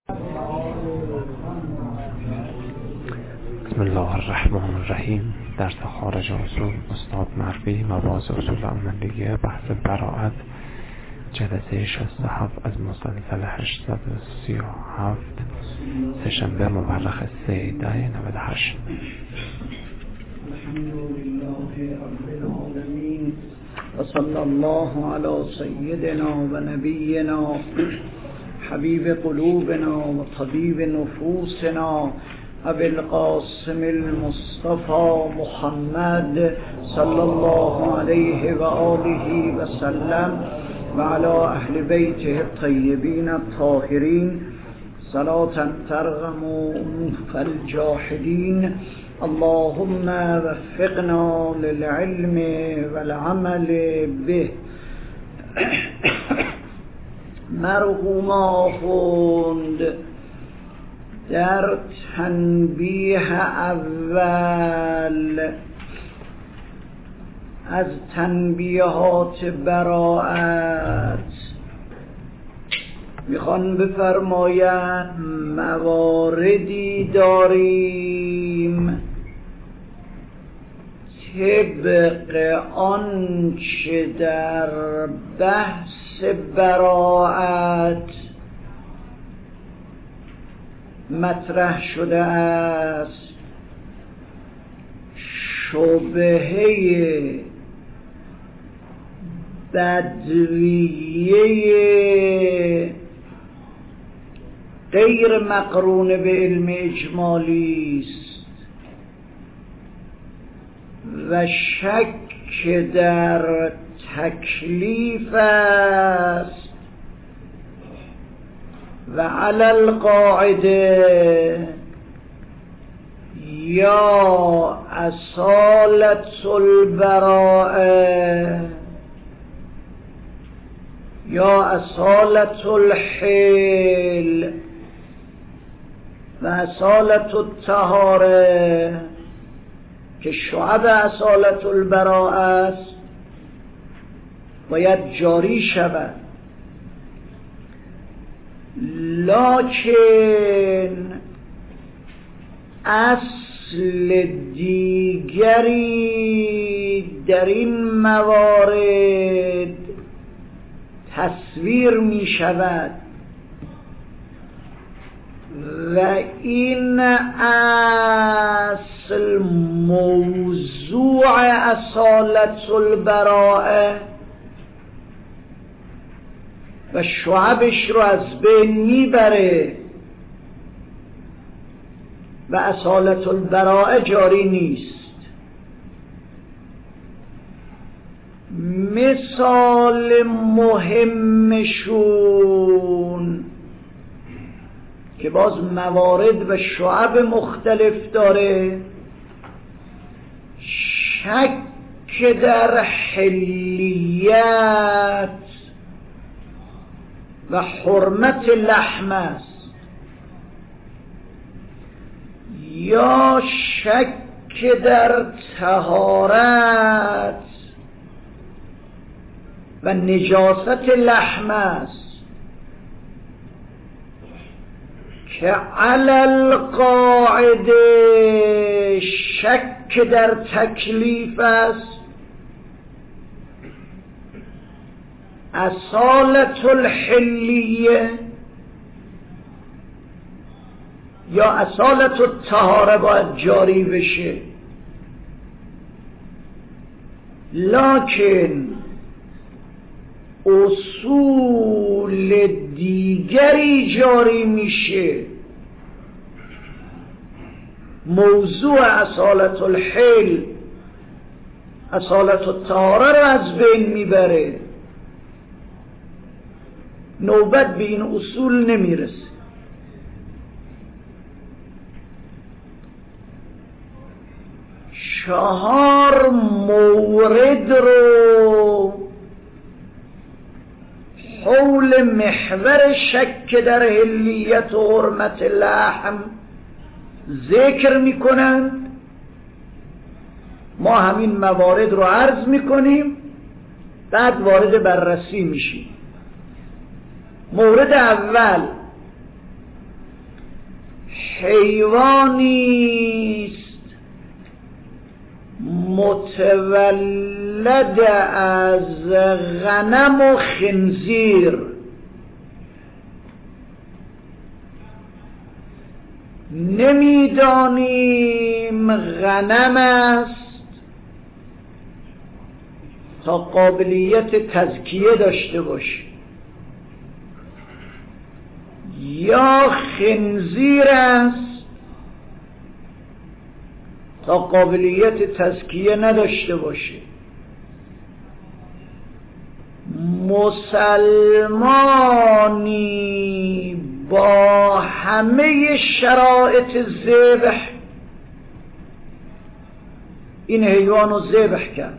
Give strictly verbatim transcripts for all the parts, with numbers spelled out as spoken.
بسم الله الرحمن الرحیم. درس خارج اصول استاد مرفی، مباحث اصول عملیه، بحث براءت، جلسه شصت و هفت از مسلسل هشتصد و سی و هفت، سه‌شنبه مورخ سه ده نود و هشت. الحمدلله رب العالمین و صلی الله علی سیدنا و نبینا حبیب قلوبنا و طبیب نفوسنا ابی القاسم المصطفى محمد صلی الله علیه و آله و سلم و علی اهل بیته الطیبین الطاهرین صلاة ترغم انف الجاحدین. اللهم وفقنا للعلم والعمل به. مرحوم آخوند در تنبیه اول از تنبیهات براءت میخوان بفرمایند مواردی داریم طبق آنچه در بحث براءت مطرح شده است، شبهه بدویه غیر مقرون به علم اجمالی است و شک در تکلیف است و علی القاعده یا اصالت البراءه یا اصالت الحل و اصالت الطهاره که شعب اصالت البراءه است باید جاری شود، لکن اصل دیگری در این موارد تصویر می شود و این اصل موضوع اصالت البراءه و شعبش رو از بین میبره و اصالت البراءه جاری نیست. مثال مهمشون که باز موارد و شعب مختلف داره، شک در حلیت و حرمت لحم است یا شک در طهارت و نجاست لحم است که علی القاعده شک در تکلیف است، اصالت الحلیه یا اصالت الطهاره باید جاری بشه، لکن اصول دیگری جاری میشه، موضوع اصالت الحل اصالت الطهاره رو از بین میبره، نوبت به این اصول نمیرسه. چهار مورد رو حول محور شک در حلیت و حرمت لحم ذکر میکنند. ما همین موارد رو عرض میکنیم، بعد وارد بررسی میشیم. مورد اول حیوانیست متولد از غنم و خنزیر، نمیدانیم غنم است تا قابلیت تزکیه داشته باشه یا خنزیر است تا قابلیت تزکیه نداشته باشه. مسلمانی با همه شرایط ذبح این حیوان رو ذبح کرد،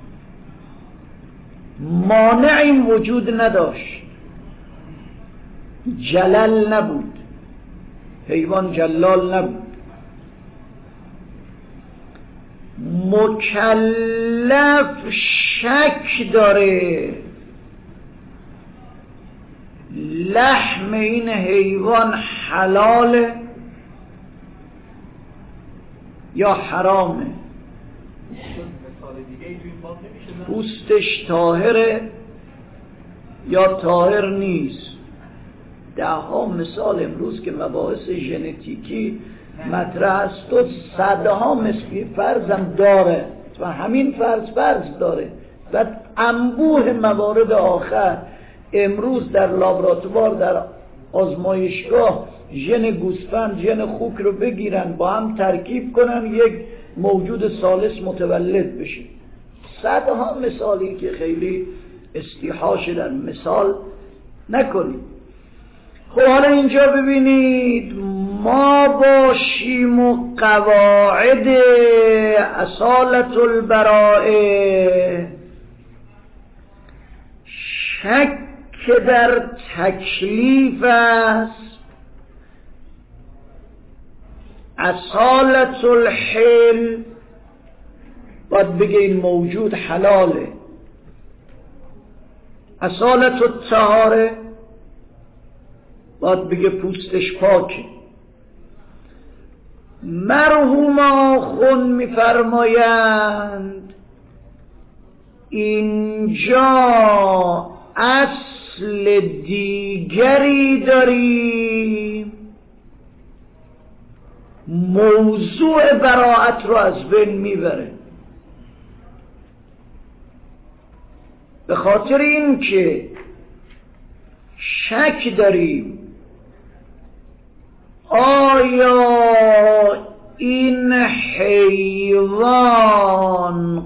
مانعی وجود نداشت، جلل نبود، حیوان جلال نبود، مکلف شک داره لحم این حیوان حلاله یا حرامه، پوستش طاهره یا طاهر نیست. ده ها مثال امروز که مباحث ژنتیکی مطرح است و صدها مثل فرضم داره و همین فرض فرض داره. بعد انبوه موارد آخر امروز در لابراتوار در آزمایشگاه ژن گوسفند ژن خوک رو بگیرن با هم ترکیب کنن یک موجود ثالث متولد بشه. صدها مثالی که خیلی استیحاش در مثال نکنید. خب حالا اینجا ببینید ما باشیم و قواعد اصالت البراءه شک در تکلیف است، اصالت الحل باید بگه این موجود حلاله، اصالت الطهاره باید بگه پوستش پاکه. مرحوم آخون میفرمایند اینجا اصل دیگری داریم موضوع براءت رو از بین میبره، به خاطر این که شک داریم آیا این حیوان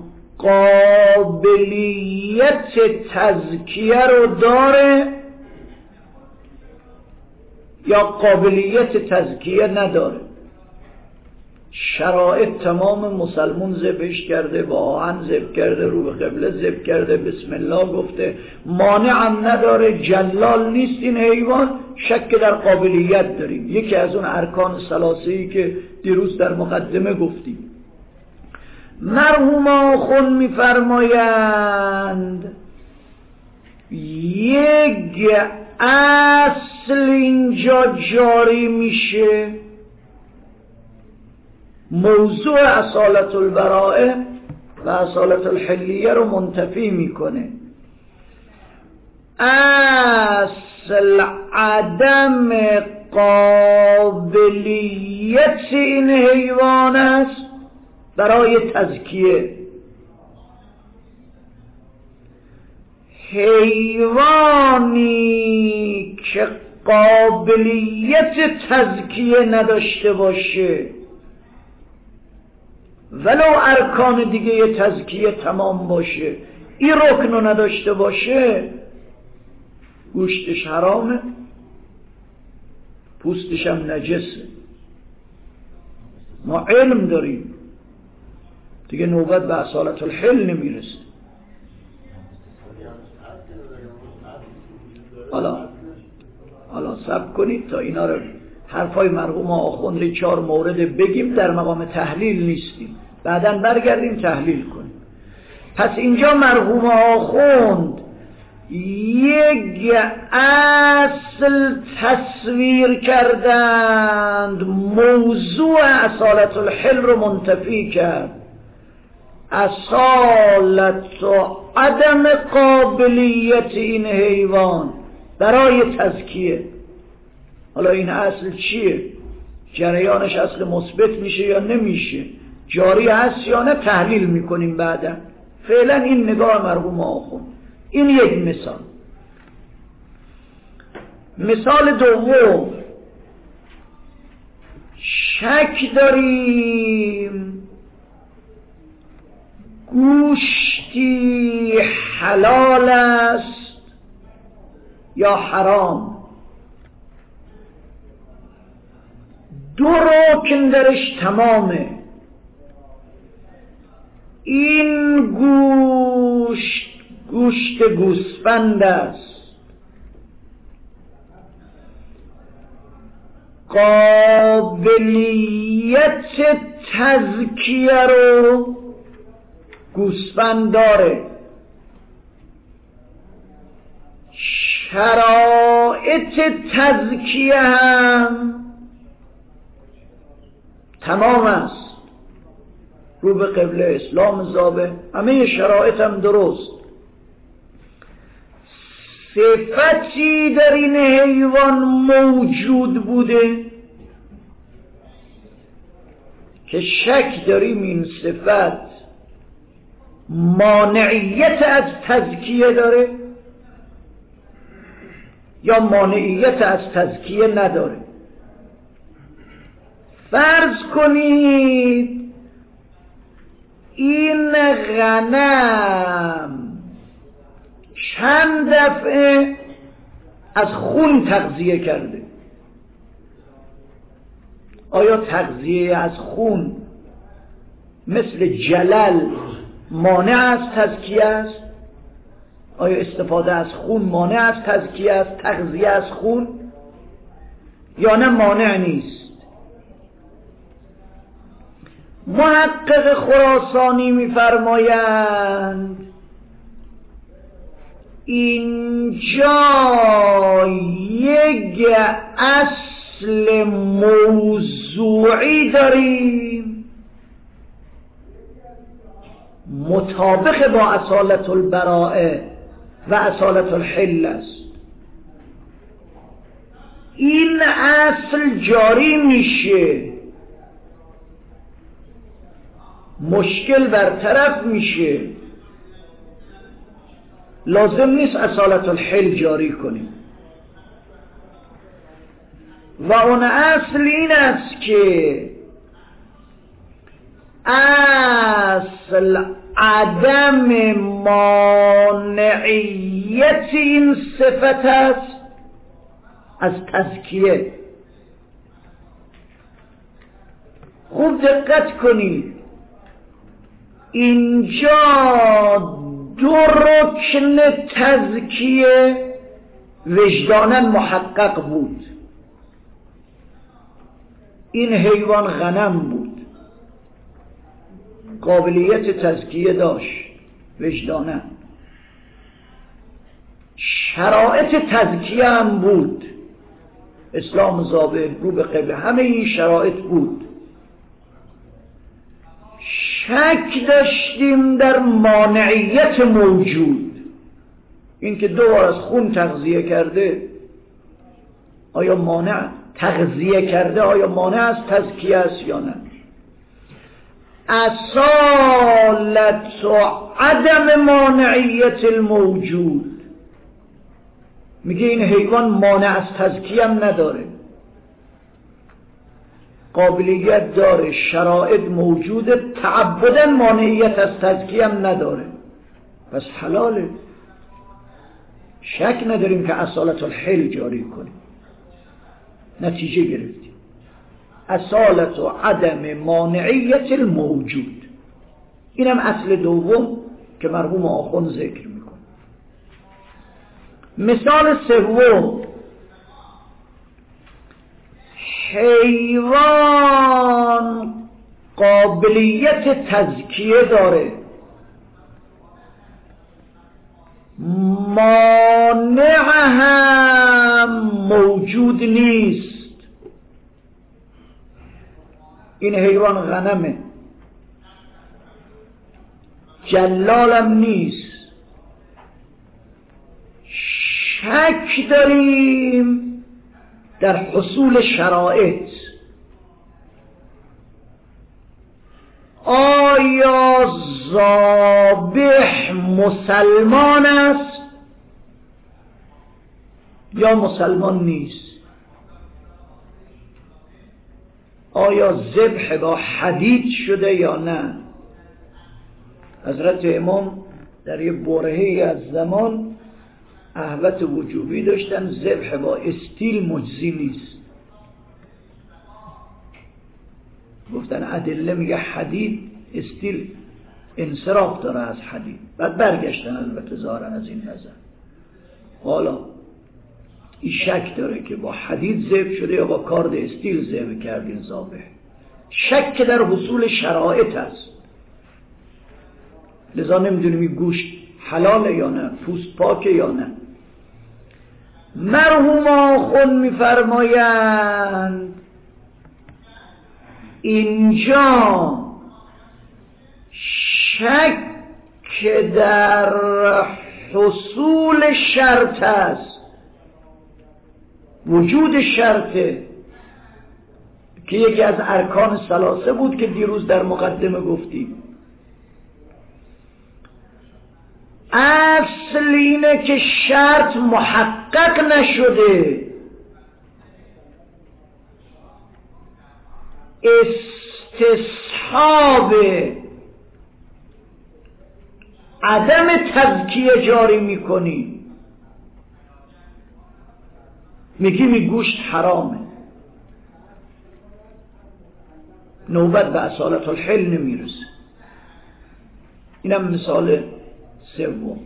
قابلیت تزکیه رو داره یا قابلیت تزکیه نداره. شرایط تمام مسلمون ذبحش کرده، با آهن ذبح کرده، رو به قبله ذبح کرده، بسم الله گفته، مانعم نداره، جلال نیست این حیوان، شک در قابلیت داریم. یکی از اون ارکان ثلاثه‌ای که دیروز در مقدمه گفتیم. مرحوم آخون میفرمایند یک اصل اینجا جاری میشه، موضوع اصالت البراءه و اصالت الحلیه رو منتفی میکنه. اصل عدم قابلیت این حیوان است برای تزکیه. حیوانی که قابلیت تزکیه نداشته باشه ولو ارکان دیگه تزکیه تمام باشه، این رکن رو نداشته باشه، گوشتش حرامه، پوستش هم نجسه. ما علم داریم دیگه، نوبت به اصالت الحل نمیرسه. حالا حالا صبر کنید تا اینا رو حرفای مرحوم آخوند چهار مورد بگیم، در مقام تحلیل نیستیم، بعداً برگردیم تحلیل کنیم. پس اینجا مرحوم آخوند یک اصل تصویر کردند، موضوع اصالت الحل رو منتفی کرد. اصالت و عدم قابلیت این حیوان برای تزکیه. حالا این اصل چیه؟ جریانش اصل مثبت میشه یا نمیشه؟ جاری هست یا نه؟ تحلیل میکنیم بعدا. فعلا این نگاه مرحوم آخوند. این یک مثال. مثال دوم، شک داریم گوشتی حلال است یا حرام. دو رکن درش تمامه. این گوشت گوشت گوسفند است. قابلیت تزکیه رو گوسفند داره. شرایط تزکیه هم تمام است. رو به قبله، اسلام زابه، همه شرایط هم درست. صفتی در این حیوان موجود بوده که شک داریم این صفت مانعیت از تزکیه داره یا مانعیت از تزکیه نداره. فرض کنید این غنم چند دفعه از خون تغذیه کرده. آیا تغذیه از خون مثل جلل مانع از تزکیه است؟ آیا استفاده از خون مانع از تزکیه است، تغذیه از خون؟ یا نه مانع نیست؟ محقق خراسانی می‌فرمایند اینجا یک اصل موضوعی داریم مطابق با اصالت البراءه و اصالت الحل است. این اصل جاری میشه، مشکل برطرف میشه، لازم نیست اصالت الحل جاری کنیم. و اون اصل این است که اصل عدم مانعیت این صفت است از تزکیه. خوب دقت کنید، اینجا دو رکن تزکیه وجدانا محقق بود. این حیوان غنم بود، قابلیت تزکیه داشت وجدانا، شرایط تزکیه هم بود، اسلام ضابط، رو به قبله، همه این شرایط بود. شک داشتیم در مانعیت موجود، این که دو بار از خون تغذیه کرده آیا مانع تغذیه کرده آیا مانع از تزکیه است یا نه؟ اصالت و عدم مانعیت الموجود میگه این حیوان مانع از تزکیه هم نداره، قابلیت داره، شرایط موجوده، تعبداً مانعیت از تزکیه هم نداره، پس حلاله. شک نداریم که اصالت الحل جاری کنیم. نتیجه گرفتیم، اصالت و عدم مانعیت الموجود. اینم اصل دوم که مرحوم آخوند ذکر میکنه. مثال سوم، حیوان قابلیت تزکیه داره، مانع هم موجود نیست. این حیوان غنمه، جلالم نیست. شک داریم در حصول شرایط. آیا ذابح مسلمان است یا مسلمان نیست؟ آیا ذبح با حدید شده یا نه؟ حضرت امام در یه برهه‌ای از زمان اهوت وجوبی داشتن، ذبح با استیل مجزی نیست. گفتن ادله میگه حدید، استیل انصراف داره از حدید. بعد برگشتن البته ظاهرا از این نظر. حالا این شک داره که با حدید ذبح شده یا با کارد استیل ذبح کردین ذابح. شک در حصول شرایط است، لذا نمیدونیم این گوشت حلاله یا نه، پوست پاکه یا نه. مرحوم آخوند میفرمایند اینجا شک در حصول شرط است، وجود شرطه که یکی از ارکان ثلاثه بود که دیروز در مقدمه گفتیم. اصل اینه که شرط محقق نشده، استصحاب عدم تزکیه جاری میکنی، میگی می گوشت حرامه، نوبت به اصالت الحل نمیرسه. اینم مثال سوم.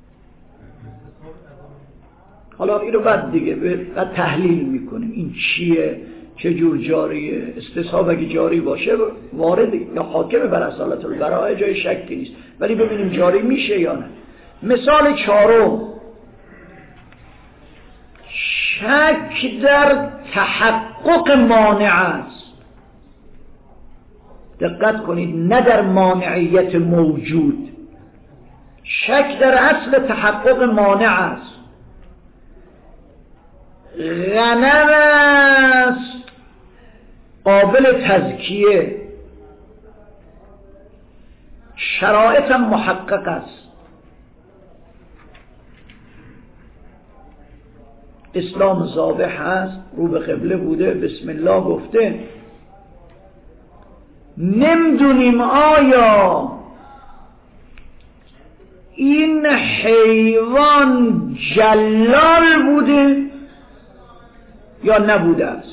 حالا این رو بعد دیگه بعد تحلیل میکنیم این چیه، چه جور جاریه. استصحاب اگه جاری باشه وارد یا حاکم بر اصالت البراءه، جای شکی نیست، ولی ببینیم جاری میشه یا نه. مثال چهارم، شک در تحقق مانع است. دقت کنید، نه در مانعیت موجود، شک در اصل تحقق مانع است. غنم است قابل تزکیه، شرایط هم محقق است. اسلام ذابح هست، رو به قبله بوده، بسم الله گفته. نمیدونیم آیا این حیوان جلال بوده یا نبوده است.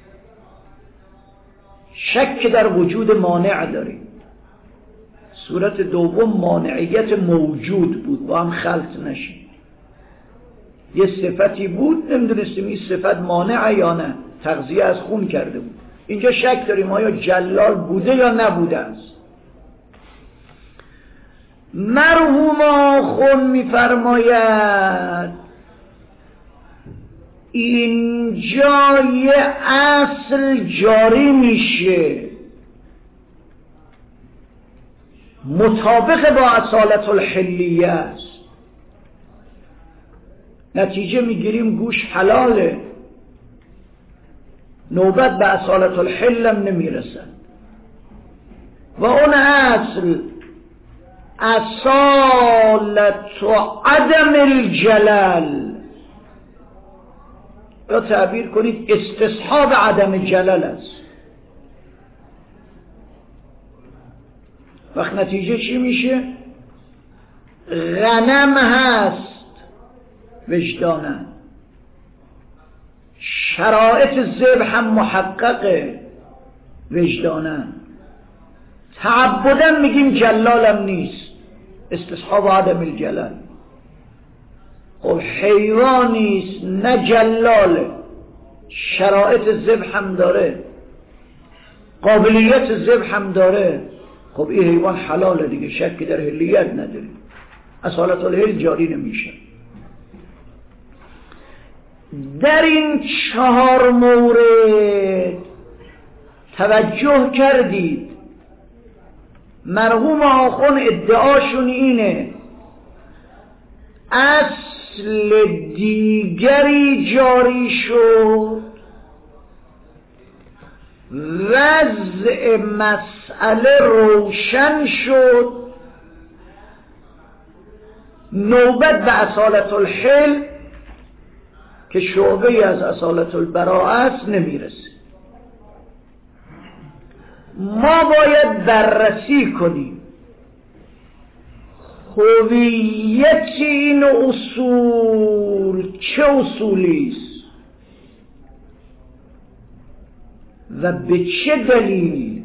شک در وجود مانع داریم. صورت دوم مانعیت موجود بود، با هم خلط نشید. یه صفتی بود، نمیدونستیم این صفت مانع یا نه، تغذیه از خون کرده بود. اینجا شک داریم آیا جلال بوده یا نبوده است. مرحوم آخوند میفرماید اینجا یه اصل جاری میشه مطابق با اصالت الحلیه است. نتیجه میگیریم گوش حلاله، نوبت به اصالت الحلم نمیرسن. و اون اصل اصالت و عدم الجلال، یا تعبیر کنید استصحاب عدم جلال است. وقت نتیجه چی میشه؟ غنم هست وجدانن، شرایط ذبح هم محققه وجدانن، تعبدن میگیم جلالم نیست، استصحاب عدم الجلال. خب حیوانیست نه جلاله، شرایط ذبح هم داره، قابلیت ذبح هم داره، خب این حیوان حلاله دیگه، شکی در حلیت نداریم. اصالت الحل جاری نمیشه. در این چهار مورد توجه کردید مرحوم آخوند ادعاشون اینه اصل دیگری جاری شد، وضع مسئله روشن شد، نوبت به اصالت الحل که شعبه از اصالت البراءه است نمیرسه. ما باید بررسی کنیم هویت این اصول چه اصولی است و به چه دلیل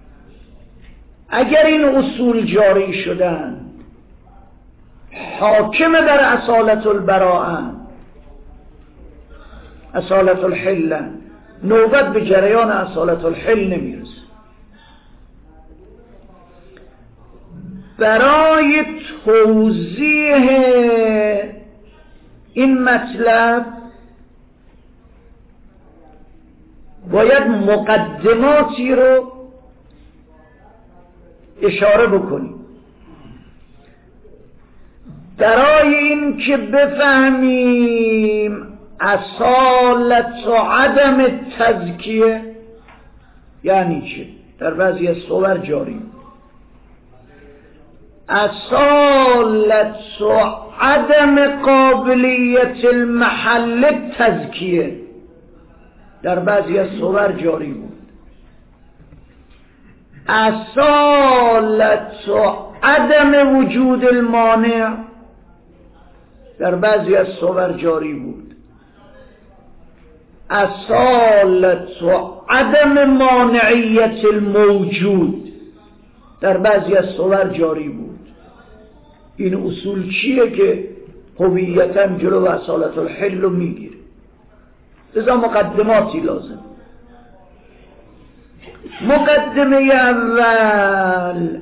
اگر این اصول جاری شدن حاکم بر اصالت البراءه اصالت الحل، نوبت به جریان اصالت الحل نمیرسه. برای توضیح این مطلب باید مقدماتی رو اشاره بکنیم برای این که بفهمیم اصالت و عدم تزکیه یعنی چه. در بعضی از صور جاری اصالت و عدم قابلیت المحل تزکیه در بعضی از صور جاری بود. اصالت و عدم وجود المانع در بعضی از صور جاری بود. اصالت و عدم مانعیت الموجود در بعضی از صور جاری بود. این اصول چیه که هویتاً جلو اصالت الحل رو میگیره؟ لذا مقدماتی لازم. مقدمه اول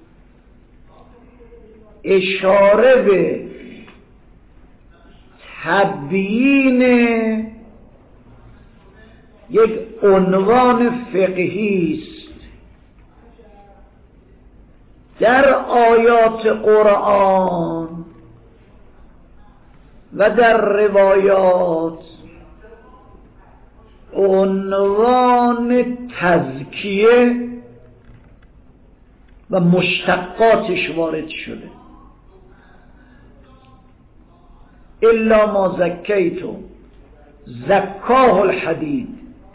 اشاره به تبیین یک عنوان فقهی است در آیات قرآن و در روایات، عنوان تزکیه و مشتقاتش وارد شده. الا ما زکیتم زکاه الحدید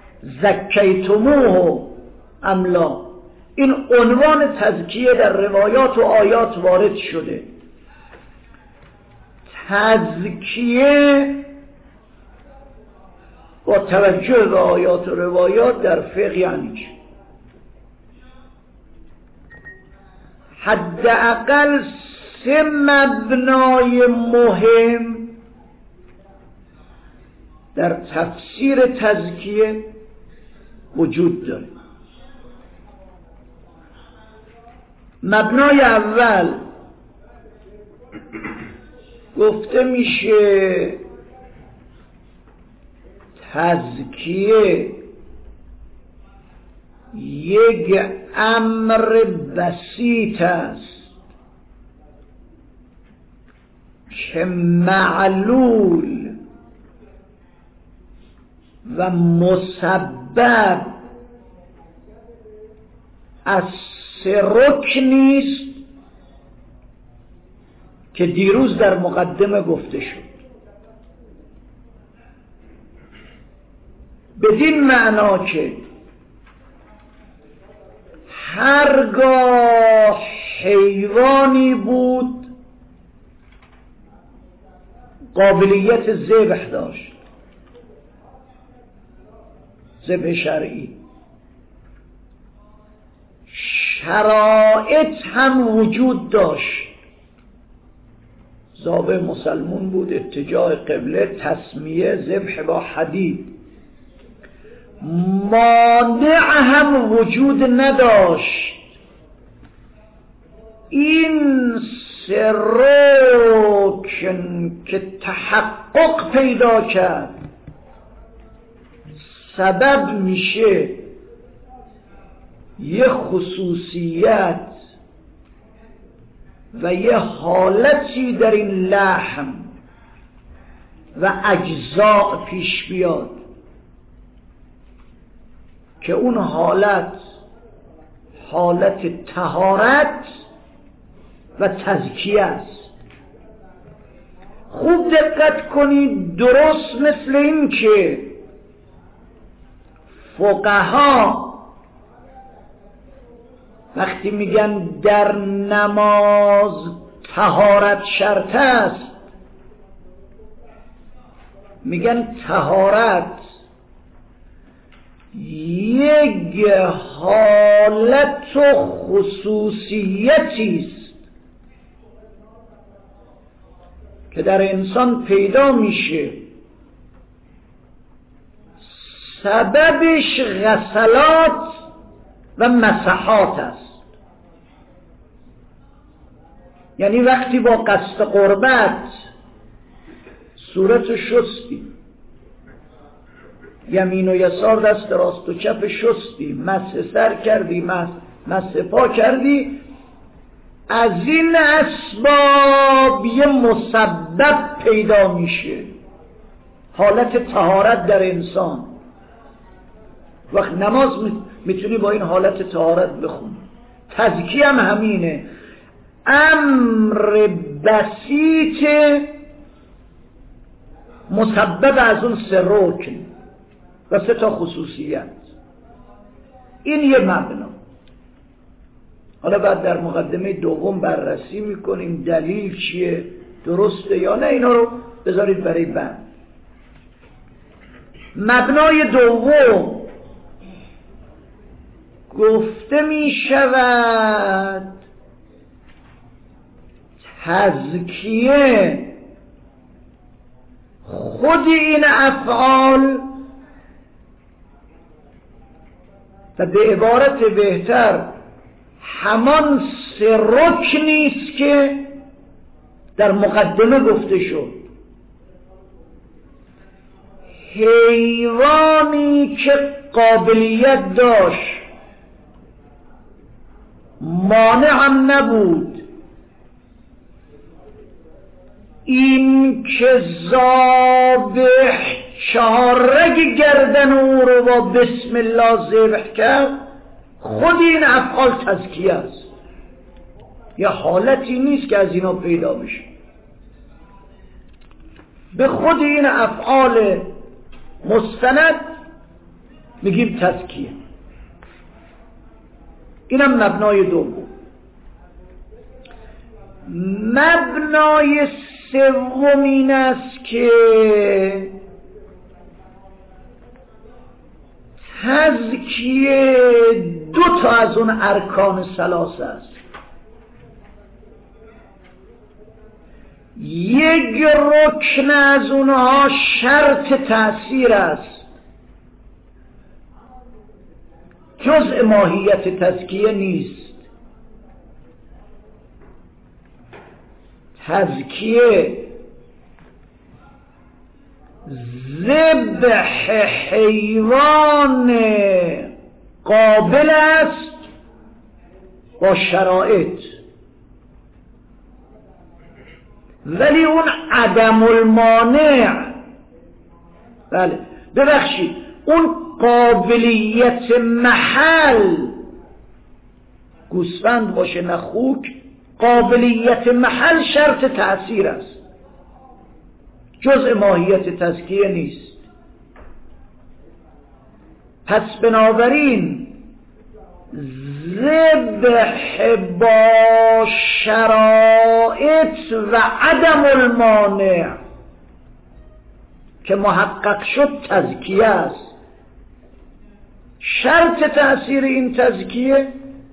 زکیتموه ام لا، این عنوان تزکیه در روایات و آیات وارد شده. تزکیه با توجه به آیات و روایات در فقه یعنی چه؟ حداقل سه مبنای مهم در تفسیر تزکیه وجود داره. مبنای اول گفته میشه تزکیه یک امر بسیط است که معلول و مسبب از سه رکنی است که دیروز در مقدمه گفته شد. بدین معنا که هرگاه حیوانی بود قابلیت ذبح داشت، ذبح شرعی، شرایط هم وجود داشت، ذابح مسلمون بود، اتجاه قبله، تسمیه، ذبح با حدید، مانع هم وجود نداشت. این سه رکن که تحقق پیدا کرد سبب میشه یه خصوصیت و یه حالتی در این لحم و اجزاء پیش بیاد که اون حالت حالت طهارت و تزکیه است. خوب دقت کنید، درست مثل این که فقها وقتی میگن در نماز طهارت شرط است، میگن طهارت یک حالت و خصوصیتی است که در انسان پیدا میشه، سببش غسلات و مسحات است. یعنی وقتی با قصد قربت صورت شستی، یمین و یسار، دست راست و چپ شستی، مسح سر کردی، مسح پا کردی، از این اسباب یه مسبب پیدا میشه، حالت طهارت در انسان. وقت نماز میتونی با این حالت طهارت بخونی. تزکیه هم همینه، امر بسیط مسبب از اون سه رکن و سه تا خصوصیت. این یه مبنا. حالا بعد در مقدمه دوم بررسی میکنیم دلیل چیه، درسته یا نه، اینا رو بذارید برای بعد. مبنای دوم گفته می شود تزکیه خود این افعال و به عبارت بهتر همان سه رکنی است که در مقدمه گفته شد. حیوانی که قابلیت داشت، مانع هم نبود، این که ذابح چارگ گردن او رو با بسم الله ذبح کرد، خود این افعال تزکیه است. یه حالتی نیست که از اینا پیدا بشه، به خود این افعال مستند میگیم تزکیه. اینم مبنای دوم. مبنای سوم این است که تزکیه دو تا از اون ارکان ثلاثه است. یک رکن از اونها شرط تأثیر است، جزء ماهیت تزکیه نیست. تزکیه ذبح حیوان قابل است با شرایط، ولی اون عدم المانع، بله ببخشید اون قابلیت محل، گوسفند باشه نه خوک، قابلیت محل شرط تأثیر است، جزء ماهیت تزکیه نیست. پس بنابراین ذبح با شرایط و عدم المانع که محقق شد تزکیه است. شرط تأثیر این تزکیه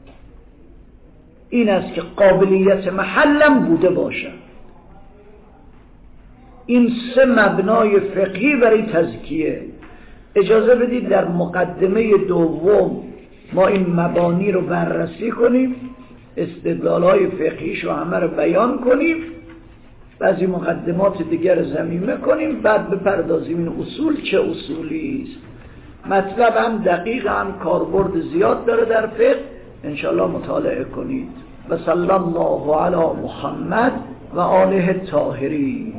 این است که قابلیت محلم بوده باشد. این سه مبنای فقهی برای تزکیه. اجازه بدید در مقدمه دوم ما این مبانی رو بررسی کنیم استدلال‌های فقهیش رو همه رو بیان کنیم، بعضی مقدمات دیگر ضمیمه کنیم، بعد بپردازیم این اصول چه اصولی است. مطلب هم دقیق، هم کاربرد زیاد داره در فقه، انشاءالله مطالعه کنید. و صلی الله علی محمد و آله الطاهرین.